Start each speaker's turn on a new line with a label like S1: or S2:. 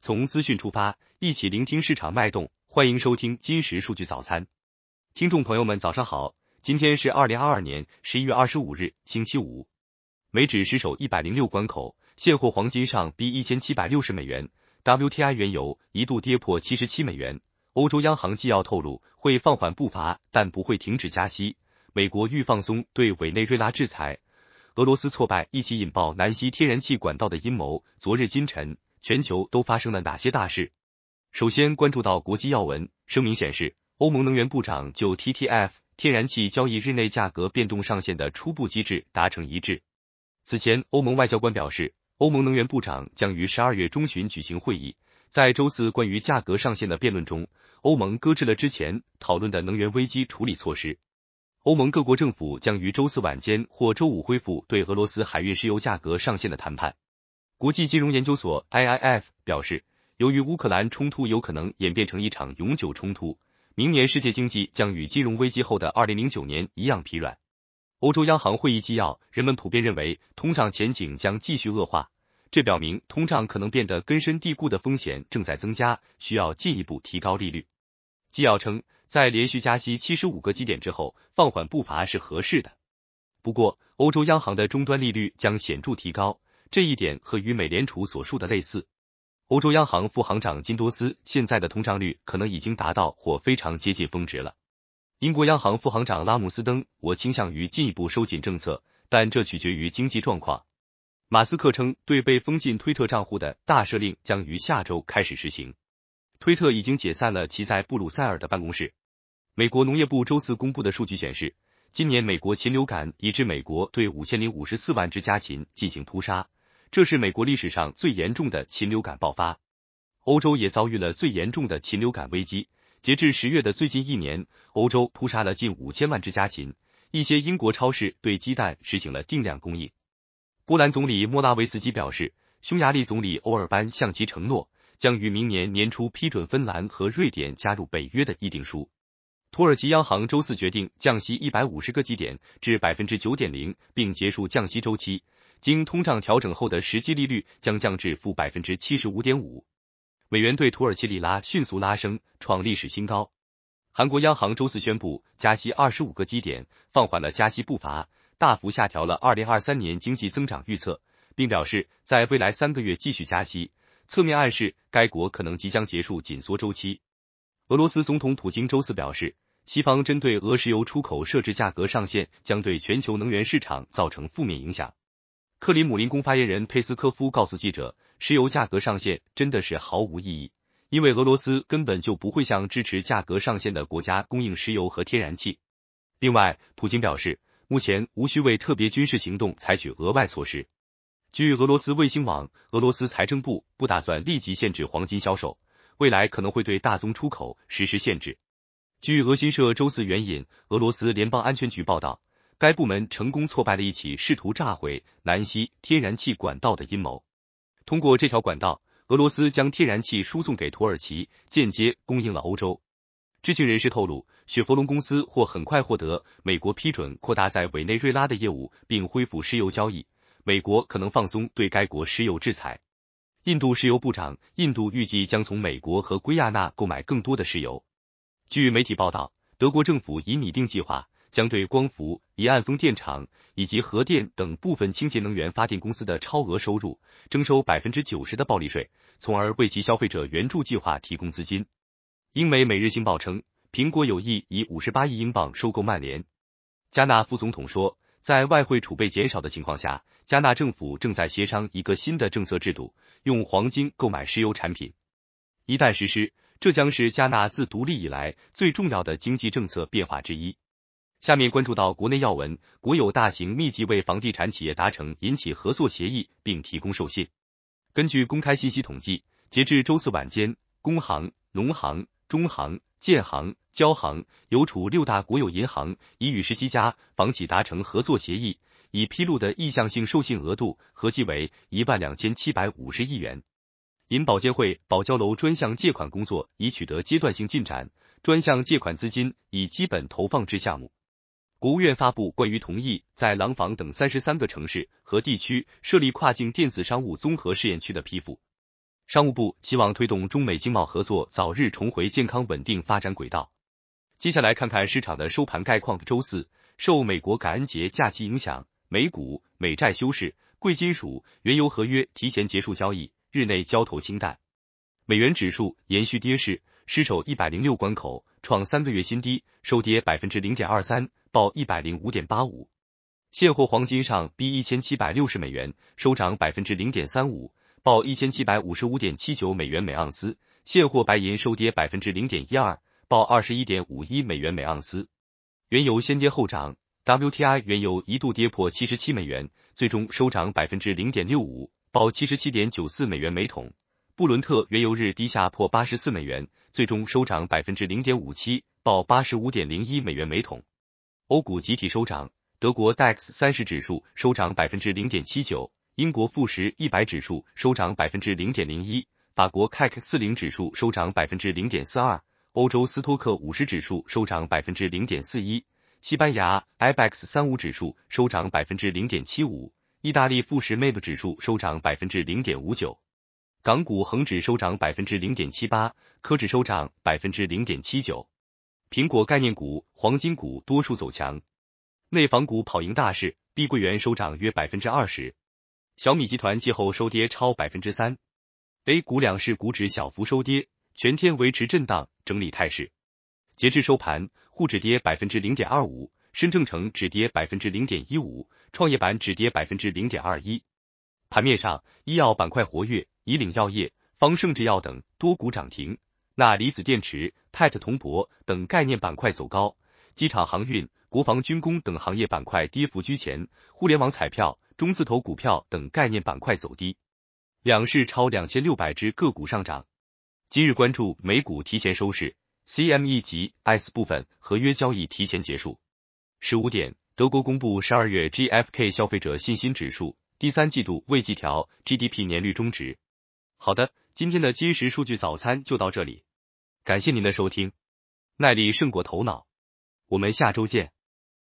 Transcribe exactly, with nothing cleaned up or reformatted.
S1: 从资讯出发，一起聆听市场脉动。欢迎收听今时数据早餐。听众朋友们早上好，今天是二零二二年十一月二十五日，星期五。美指失守一百零六关口，现货黄金上逼一千七百六十美元 ，W T I 原油一度跌破七十七美元。欧洲央行纪要透露会放缓步伐，但不会停止加息。美国欲放松对委内瑞拉制裁。俄罗斯挫败一起引爆南溪天然气管道的阴谋。昨日今晨，全球都发生了哪些大事？首先关注到国际要闻，声明显示，欧盟能源部长就 T T F 天然气交易日内价格变动上限的初步机制达成一致。此前，欧盟外交官表示，欧盟能源部长将于十二月中旬举行会议。在周四关于价格上限的辩论中，欧盟搁置了之前讨论的能源危机处理措施。欧盟各国政府将于周四晚间或周五恢复对俄罗斯海运石油价格上限的谈判。国际金融研究所 I I F 表示，由于乌克兰冲突有可能演变成一场永久冲突，明年世界经济将与金融危机后的二零零九年一样疲软。欧洲央行会议纪要，人们普遍认为通胀前景将继续恶化，这表明通胀可能变得根深蒂固的风险正在增加，需要进一步提高利率。纪要称，在连续加息七十五个基点之后，放缓步伐是合适的。不过，欧洲央行的终端利率将显著提高，这一点和与美联储所述的类似。欧洲央行副行长金多斯，现在的通胀率可能已经达到或非常接近峰值了。英国央行副行长拉姆斯登，我倾向于进一步收紧政策，但这取决于经济状况。马斯克称，对被封禁推特账户的大赦令将于下周开始实行。推特已经解散了其在布鲁塞尔的办公室。美国农业部周四公布的数据显示，今年美国禽流感已致美国对五千零五十四万只家禽进行扑杀，这是美国历史上最严重的禽流感爆发。欧洲也遭遇了最严重的禽流感危机。截至十月的最近一年，欧洲扑杀了近五千万只家禽，一些英国超市对鸡蛋实行了定量供应。波兰总理莫拉维茨基表示，匈牙利总理欧尔班向其承诺，将于明年年初批准芬兰和瑞典加入北约的议定书。土耳其央行周四决定降息一百五十个基点至 百分之九点零， 并结束降息周期，经通胀调整后的实际利率将降至负 百分之七十五点五。美元对土耳其里拉迅速拉升，创历史新高。韩国央行周四宣布加息二十五个基点，放缓了加息步伐，大幅下调了二零二三年经济增长预测，并表示在未来三个月继续加息，侧面暗示该国可能即将结束紧缩周期。俄罗斯总统普京周四表示，西方针对俄石油出口设置价格上限将对全球能源市场造成负面影响。克里姆林宫发言人佩斯科夫告诉记者，石油价格上限真的是毫无意义，因为俄罗斯根本就不会向支持价格上限的国家供应石油和天然气。另外，普京表示，目前无需为特别军事行动采取额外措施。据俄罗斯卫星网，俄罗斯财政部不打算立即限制黄金销售，未来可能会对大宗出口实施限制。据俄新社周四援引俄罗斯联邦安全局报道，该部门成功挫败了一起试图炸毁南溪天然气管道的阴谋。通过这条管道，俄罗斯将天然气输送给土耳其，间接供应了欧洲。知情人士透露，雪佛龙公司或很快获得美国批准扩大在委内瑞拉的业务，并恢复石油交易。美国可能放松对该国石油制裁。印度石油部长，印度预计将从美国和圭亚那购买更多的石油。据媒体报道，德国政府已拟定计划，将对光伏、离岸风电场以及核电等部分清洁能源发电公司的超额收入征收 百分之九十 的暴利税，从而为其消费者援助计划提供资金。英美每日星报称，苹果有意以五十八亿英镑收购曼联。加纳副总统说，在外汇储备减少的情况下，加纳政府正在协商一个新的政策制度，用黄金购买石油产品。一旦实施，这将是加纳自独立以来最重要的经济政策变化之一。下面关注到国内要闻，国有大型密集为房地产企业达成引起合作协议并提供授信。根据公开信息统计，截至周四晚间，工行、农行、中行、建行、交行、邮储六大国有银行已与十七家房企达成合作协议，已披露的意向性授信额度合计为一万两千七百五十亿元。银保监会保交楼专项借款工作已取得阶段性进展，专项借款资金已基本投放至项目。国务院发布关于同意在廊坊等三十三个城市和地区设立跨境电子商务综合试验区的批复。 商务部希望推动中美经贸合作早日重回健康稳定发展轨道。接下来看看市场的收盘概况。周四，受美国感恩节假期影响，美股、美债休市，贵金属、原油合约提前结束交易，日内交投清淡。美元指数延续跌势，失守一百零六关口，创三个月新低，收跌 百分之零点二三， 报 一百零五点八五。现货黄金上逼一千七百六十美元，收涨 百分之零点三五， 报 一千七百五十五点七九美元每盎司。现货白银收跌 百分之零点一二， 报 二十一点五一美元每盎司。原油先跌后涨， W T I 原油一度跌破七十七美元，最终收涨 百分之零点六五， 报 七十七点九四美元每桶。布伦特原油日低下破八十四美元，最终收涨 百分之零点五七， 报 八十五点零一美元每桶。欧股集体收涨，德国 D A X 三十指数收涨 百分之零点七九， 英国富时一百指数收涨 百分之零点零一， 法国 C A C 四十指数收涨 百分之零点四二， 欧洲斯托克五十指数收涨 百分之零点四一， 西班牙 I B E X 三十五指数收涨 百分之零点七五， 意大利富时 M A B 指数收涨 百分之零点五九。港股恒指收涨 百分之零点七八， 科指收涨 百分之零点七九。苹果概念股、黄金股多数走强，内房股跑赢大市，碧桂园收涨约 百分之二十， 小米集团季后收跌超 百分之三。 A 股两市股指小幅收跌，全天维持震荡整理态势。截至收盘，沪指跌 百分之零点二五， 深证成指跌 百分之零点一五， 创业板指跌 百分之零点二一。盘面上，医药板块活跃，以岭药业、方盛制药等多股涨停，钠离子电池、泰特铜箔等概念板块走高，机场航运、国防军工等行业板块跌幅居前，互联网彩票、中字头股票等概念板块走低。两市超两千六百只个股上涨。今日关注美股提前收市 ，C M E 及 S 部分合约交易提前结束。十五点，德国公布十二月 G F K 消费者信心指数，第三季度未季调 G D P 年率中值。好的，今天的今时数据早餐就到这里，感谢您的收听。耐力胜过头脑，我们下周见。